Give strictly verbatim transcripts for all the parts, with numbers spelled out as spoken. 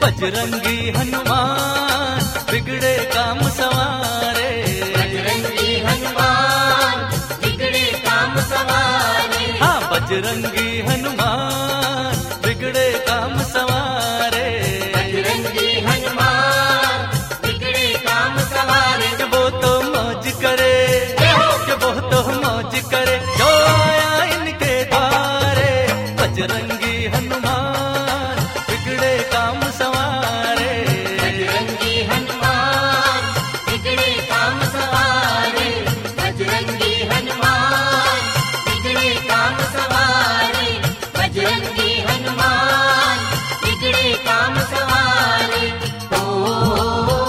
बजरंगी हनुमान बिगड़े काम सवारे। बजरंगी हनुमान बिगड़े काम सवारे। हाँ, बजरंगी हनुमान बिगड़े काम सवारे। बजरंगी हनुमान बिगड़े काम सवारे। कि वो तो मौज करे, कि वो तो मौज करे जो आया इनके द्वारे। बजरंगी हनुमान बिगड़े काम सवारे। बजरंगी हनुमान बिगड़े काम सवारे। बजरंगी हनुमान बिगड़े काम सवारे। बजरंगी हनुमान बिगड़े काम सवारे। ओ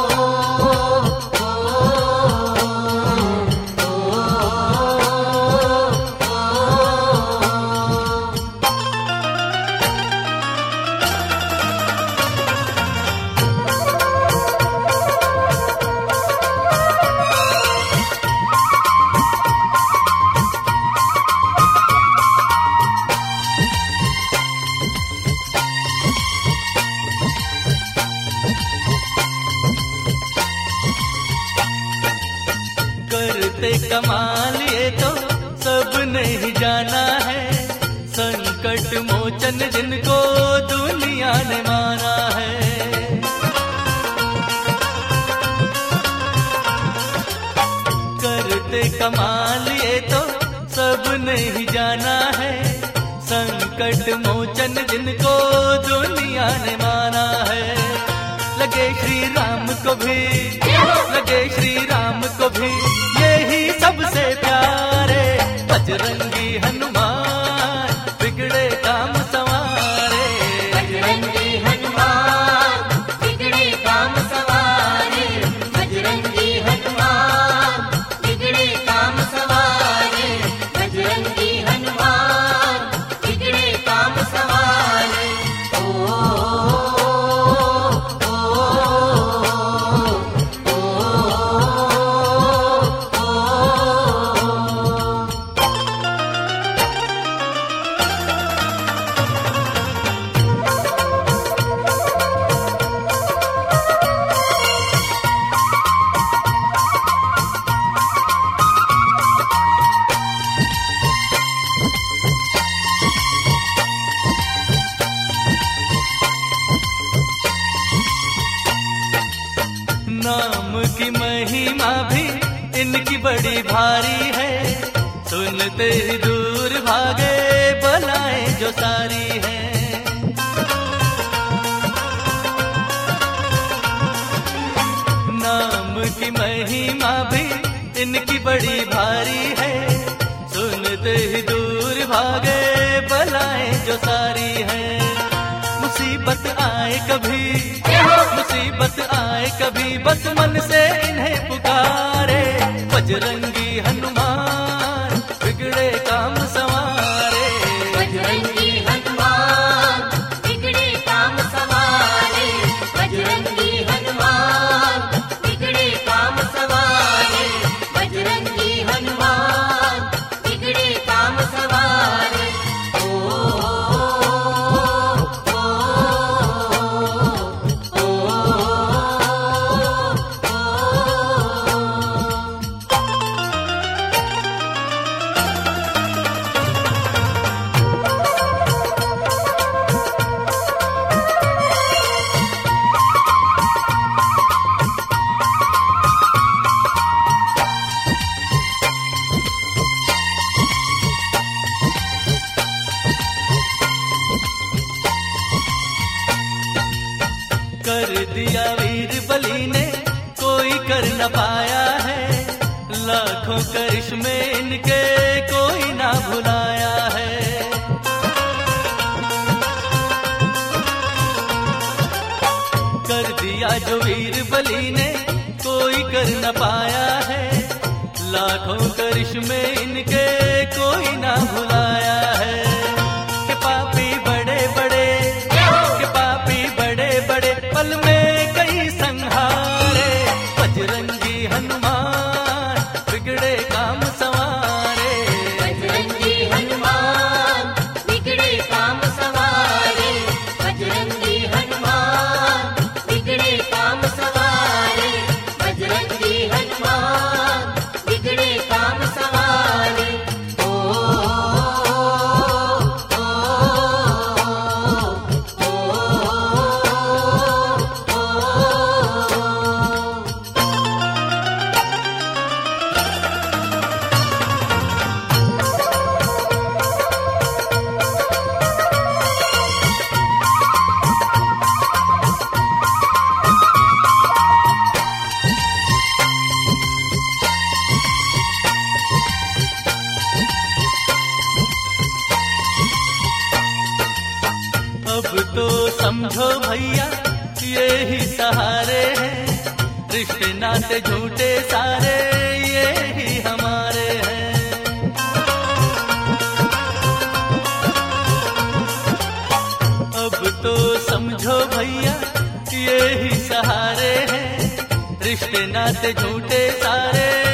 करते कमाल ये तो सबने ही जाना है। संकट मोचन जिनको दुनिया ने माना है। करते कमाल ये तो सबने ही जाना है। संकट मोचन जिनको दुनिया ने माना है। लगे श्री राम को भी, लगे श्री राम को भी यही सबसे प्यारे। बजरंगी हनुमान बिगड़े काम सवारे। बजरंगी हनुमान बिगड़े काम सवारे। बजरंगी हनुमान बिगड़े काम सवारे। बजरंगी हनुमान बिगड़े काम सवारे। ओ नाम की महिमा भी इनकी बड़ी भारी है। सुनते ही दूर भागे बलाएं जो सारी है। नाम की महिमा भी इनकी बड़ी भारी है। सुनते ही दूर भागे बलाएं जो सारी है। मुसीबत आए कभी, मुसीबत आए कभी बस मन से इन्हें पुकारे। बजरंगी हनुमान बिगड़े काम सवारे। बजरंगी हनुमान बिगड़े काम सवारे। बजरंगी हनुमान बिगड़े काम सवारे। बजरंगी हनुमान बिगड़े काम सवारे। कर दिया वीर बली ने कोई कर न पाया है। लाखों करिश्मे इनके कोई ना भुलाया है। कर दिया जो वीर बली ने कोई कर न पाया है। लाखों करिश्मे इनके कोई ना भुलाया है। कि पापी बड़े बड़े, कि पापी बड़े बड़े पल में कई संहारे। बजरंगी हनुमान बिगड़े काम सवारे। बजरंगी हनुमान बिगड़े काम सवारे। बजरंगी हनुमान अब तो समझो भैया ये ही सहारे हैं, रिश्ते नाते झूठे सारे ये ही हमारे हैं। अब तो समझो भैया ये ही सहारे हैं, रिश्ते नाते झूठे सारे